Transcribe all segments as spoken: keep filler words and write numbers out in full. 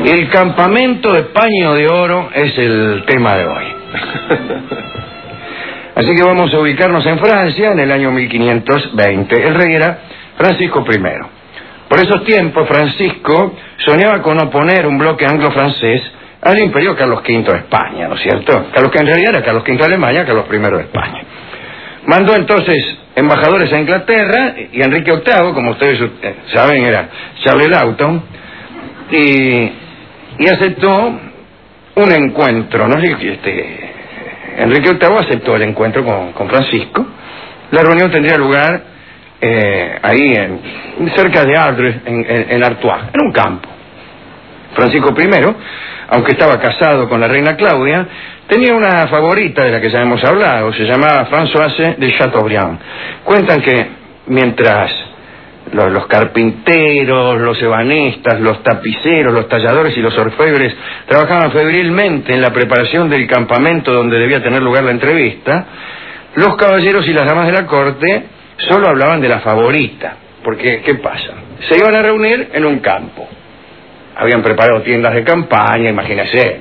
El campamento de paño de oro es el tema de hoy. Así que vamos a ubicarnos en Francia en el año mil quinientos veinte. El rey era Francisco primero. Por esos tiempos, Francisco soñaba con oponer un bloque anglo-francés al imperio Carlos quinto de España, ¿no es cierto? Carlos que en realidad era Carlos quinto de Alemania, Carlos primero de España. Mandó entonces embajadores a Inglaterra, y Enrique octavo, como ustedes saben, era Charles Laughton, y, y aceptó un encuentro, ¿no? Este, Enrique octavo aceptó el encuentro con, con Francisco. La reunión tendría lugar eh, ahí, en, cerca de Ardres, en, en, en Artois, en un campo. Francisco primero, aunque estaba casado con la reina Claudia, tenía una favorita de la que ya hemos hablado, se llamaba Françoise de Chateaubriand. Cuentan que mientras los, los carpinteros, los ebanistas, los tapiceros, los talladores y los orfebres trabajaban febrilmente en la preparación del campamento donde debía tener lugar la entrevista, los caballeros y las damas de la corte solo hablaban de la favorita, porque ¿qué pasa? Se iban a reunir en un campo. Habían preparado tiendas de campaña, imagínese,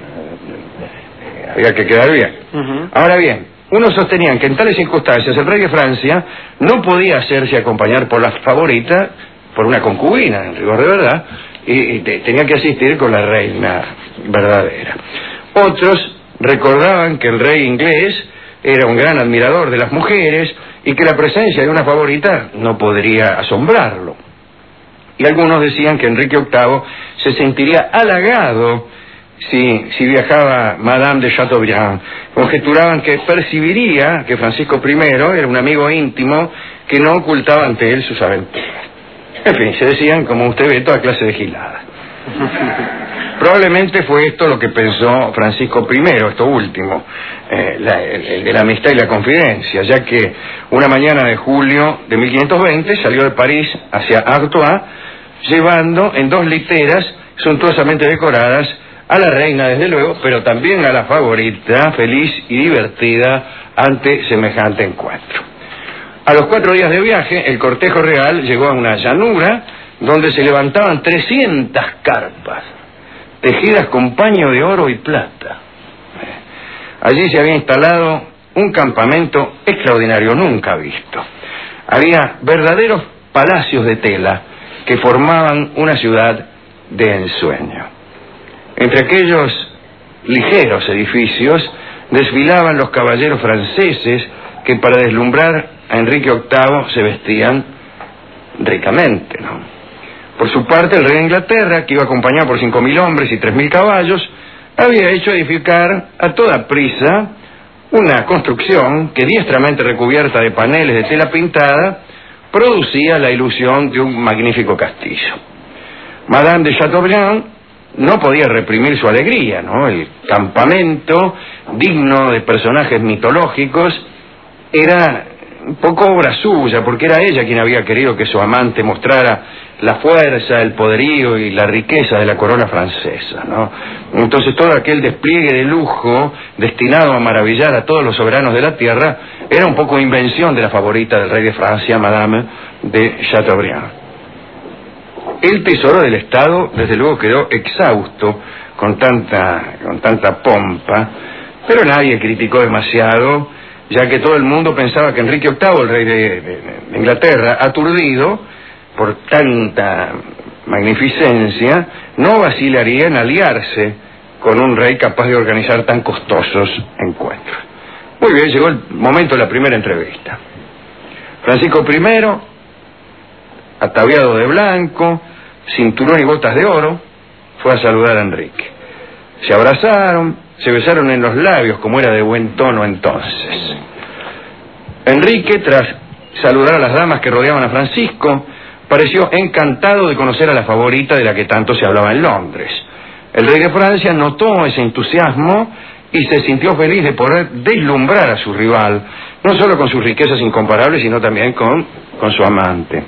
había que quedar bien. Uh-huh. Ahora bien, unos sostenían que en tales circunstancias el rey de Francia no podía hacerse acompañar por la favorita, por una concubina, en rigor de verdad, y, y te, tenía que asistir con la reina verdadera. Otros recordaban que el rey inglés era un gran admirador de las mujeres y que la presencia de una favorita no podría asombrarlo. Y algunos decían que Enrique octavo se sentiría halagado si, si viajaba Madame de Chateaubriand. Conjeturaban que percibiría que Francisco primero era un amigo íntimo que no ocultaba ante él sus aventuras. En fin, se decían, como usted ve, toda clase de giladas. Probablemente fue esto lo que pensó Francisco primero, esto último, eh, la, el, el de la amistad y la confidencia, ya que una mañana de julio de mil quinientos veinte salió de París hacia Artois, llevando en dos literas suntuosamente decoradas a la reina, desde luego, pero también a la favorita, feliz y divertida ante semejante encuentro. A los cuatro días de viaje, el cortejo real llegó a una llanura donde se levantaban trescientas carpas, tejidas con paño de oro y plata. Allí se había instalado un campamento extraordinario, nunca visto. Había verdaderos palacios de tela que formaban una ciudad de ensueño. Entre aquellos ligeros edificios desfilaban los caballeros franceses que para deslumbrar a Enrique octavo se vestían ricamente, ¿no? Por su parte, el rey de Inglaterra, que iba acompañado por cinco mil hombres y tres mil caballos, había hecho edificar a toda prisa una construcción que, diestramente recubierta de paneles de tela pintada, producía la ilusión de un magnífico castillo. Madame de Chateaubriand no podía reprimir su alegría, ¿no? El campamento, digno de personajes mitológicos, era un poco obra suya, porque era ella quien había querido que su amante mostrara la fuerza, el poderío y la riqueza de la corona francesa, ¿no? Entonces todo aquel despliegue de lujo destinado a maravillar a todos los soberanos de la tierra era un poco invención de la favorita del rey de Francia, Madame de Chateaubriand. El tesoro del Estado, desde luego, quedó exhausto con tanta, con tanta pompa, pero nadie criticó demasiado, ya que todo el mundo pensaba que Enrique octavo, el rey de, de, de Inglaterra, aturdido por tanta magnificencia, no vacilaría en aliarse con un rey capaz de organizar tan costosos encuentros. Muy bien, llegó el momento de la primera entrevista. Francisco primero, ataviado de blanco, cinturón y botas de oro, fue a saludar a Enrique. Se abrazaron, se besaron en los labios, como era de buen tono entonces. Enrique, tras saludar a las damas que rodeaban a Francisco, pareció encantado de conocer a la favorita de la que tanto se hablaba en Londres. El rey de Francia notó ese entusiasmo y se sintió feliz de poder deslumbrar a su rival, no solo con sus riquezas incomparables, sino también con, con su amante.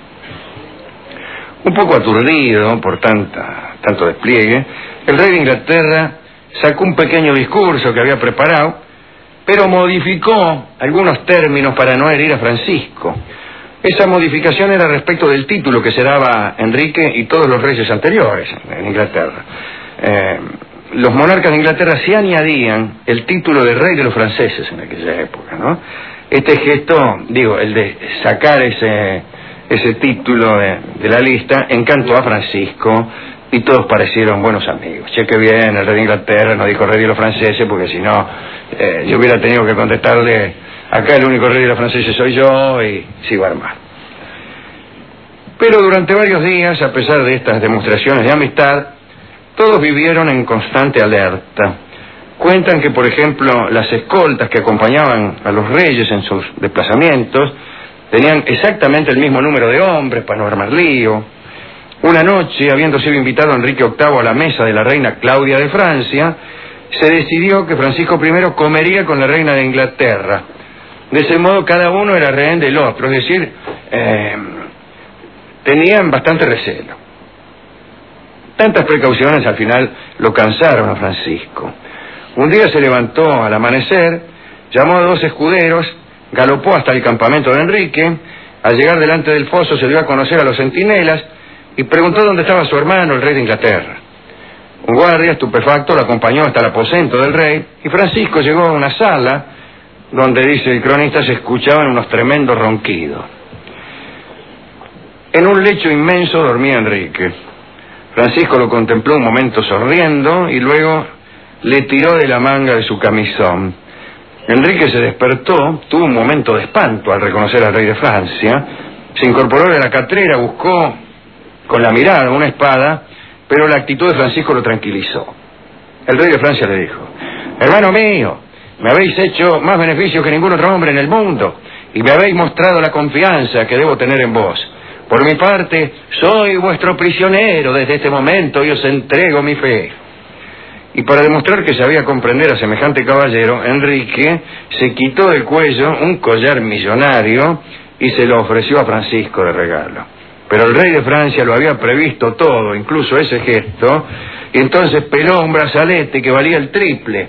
Un poco aturdido por tanta, tanto despliegue, el rey de Inglaterra sacó un pequeño discurso que había preparado, pero modificó algunos términos para no herir a Francisco. Esa modificación era respecto del título que se daba a Enrique y todos los reyes anteriores en Inglaterra. eh, los monarcas de Inglaterra se añadían el título de rey de los franceses en aquella época, ¿no? Este gesto, digo, el de sacar ese, ese título de, de la lista, encantó a Francisco y todos parecieron buenos amigos. Che, que bien, el rey de Inglaterra no dijo rey de los franceses, porque si no, eh, yo hubiera tenido que contestarle, acá el único rey de los franceses soy yo, y sigo armado. Pero durante varios días, a pesar de estas demostraciones de amistad, todos vivieron en constante alerta. Cuentan que, por ejemplo, las escoltas que acompañaban a los reyes en sus desplazamientos tenían exactamente el mismo número de hombres para no armar lío. Una noche, habiendo sido invitado Enrique octavo a la mesa de la reina Claudia de Francia, se decidió que Francisco primero comería con la reina de Inglaterra. De ese modo, cada uno era rehén del otro, es decir, eh, tenían bastante recelo. Tantas precauciones al final lo cansaron a Francisco. Un día se levantó al amanecer, llamó a dos escuderos, galopó hasta el campamento de Enrique. Al llegar delante del foso se dio a conocer a los centinelas y preguntó dónde estaba su hermano, el rey de Inglaterra. Un guardia estupefacto lo acompañó hasta el aposento del rey y Francisco llegó a una sala donde, dice el cronista, se escuchaban unos tremendos ronquidos. En un lecho inmenso dormía Enrique. Francisco lo contempló un momento sonriendo y luego le tiró de la manga de su camisón. Enrique se despertó, tuvo un momento de espanto al reconocer al rey de Francia, se incorporó de la catrera, buscó con la mirada una espada, pero la actitud de Francisco lo tranquilizó. El rey de Francia le dijo: hermano mío, me habéis hecho más beneficio que ningún otro hombre en el mundo y me habéis mostrado la confianza que debo tener en vos. Por mi parte, soy vuestro prisionero desde este momento y os entrego mi fe. Y para demostrar que sabía comprender a semejante caballero, Enrique se quitó del cuello un collar millonario y se lo ofreció a Francisco de regalo. Pero el rey de Francia lo había previsto todo, incluso ese gesto, y entonces peló un brazalete que valía el triple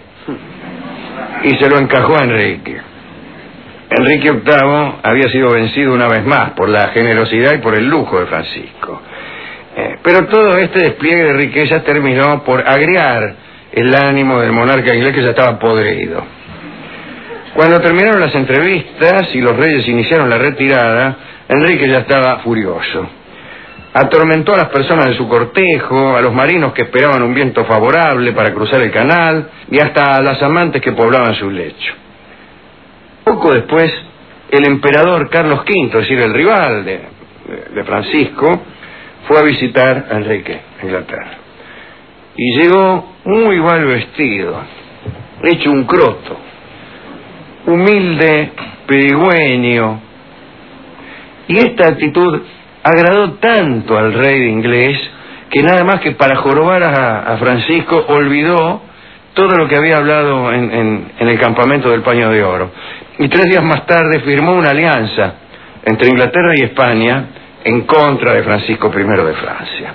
y se lo encajó a Enrique. Enrique octavo había sido vencido una vez más por la generosidad y por el lujo de Francisco. Eh, pero todo este despliegue de riquezas terminó por agriar el ánimo del monarca inglés, que ya estaba podrido. Cuando terminaron las entrevistas y los reyes iniciaron la retirada, Enrique ya estaba furioso. Atormentó a las personas de su cortejo, a los marinos que esperaban un viento favorable para cruzar el canal y hasta a las amantes que poblaban su lecho. Poco después, el emperador Carlos quinto, es decir, el rival de, de Francisco, fue a visitar a Enrique en Inglaterra. Y llegó muy mal vestido, hecho un croto, humilde, pedigüeño. Y esta actitud agradó tanto al rey de inglés que nada más que para jorobar a, a Francisco olvidó todo lo que había hablado en, en, en el campamento del Paño de Oro. Y tres días más tarde firmó una alianza entre Inglaterra y España en contra de Francisco primero de Francia.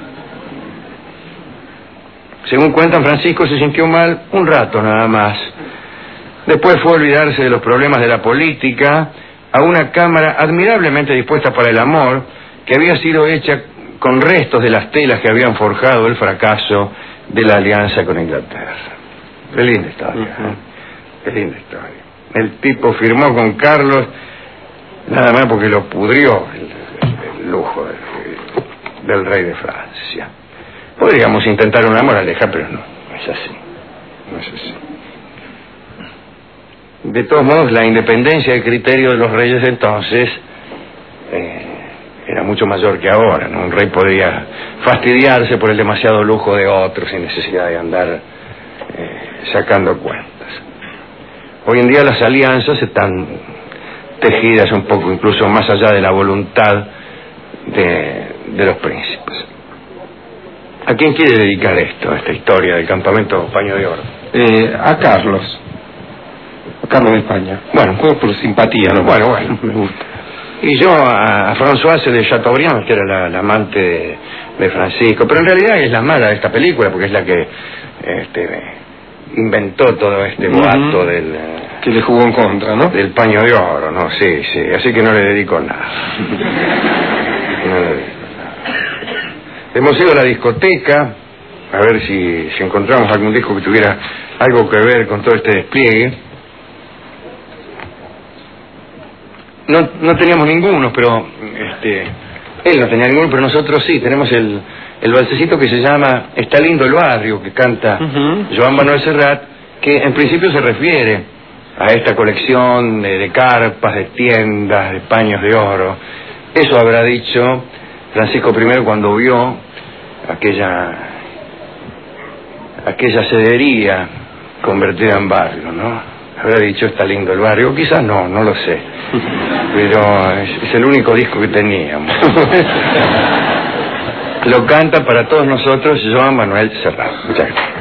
Según cuentan, Francisco se sintió mal un rato nada más. Después fue a olvidarse de los problemas de la política a una cámara admirablemente dispuesta para el amor, que había sido hecha con restos de las telas que habían forjado el fracaso de la alianza con Inglaterra. Qué linda historia, ¿eh? Qué linda historia. El tipo firmó con Carlos nada más porque lo pudrió el, el lujo del, del rey de Francia. Podríamos intentar una moraleja, pero no, no es así. No es así. De todos modos, la independencia de criterio de los reyes entonces eh, era mucho mayor que ahora, ¿no? Un rey podía fastidiarse por el demasiado lujo de otros sin necesidad de andar eh, sacando cuentas. Hoy en día las alianzas están tejidas un poco incluso más allá de la voluntad de, de los príncipes. ¿A quién quiere dedicar esto, esta historia del campamento Paño de Oro? Eh, a Carlos. A Carlos de España. Bueno, por, por simpatía, ¿no? Bueno, bueno, me gusta. Y yo a, a Françoise de Chateaubriand, que era la, la amante de, de Francisco, pero en realidad es la mala de esta película, porque es la que este, inventó todo este boato uh-huh. del... Que le jugó en contra, ¿no? Del Paño de Oro, ¿no? Sí, sí, así que no le dedico nada. No le dedico nada. Hemos ido a la discoteca, a ver si, si encontramos algún disco que tuviera algo que ver con todo este despliegue. No, no teníamos ninguno, pero este, él no tenía ninguno, pero nosotros sí, tenemos el, el balsecito que se llama Está lindo el barrio, que canta uh-huh. Joan Manuel Serrat, que en principio se refiere a esta colección de, de carpas, de tiendas, de paños de oro. Eso habrá dicho Francisco primero cuando vio aquella aquella sedería convertida en barrio, ¿no? Habrá dicho está lindo el barrio, quizás no, no lo sé, pero es, es el único disco que teníamos. Lo canta para todos nosotros Joan Manuel Serrat. Muchas gracias.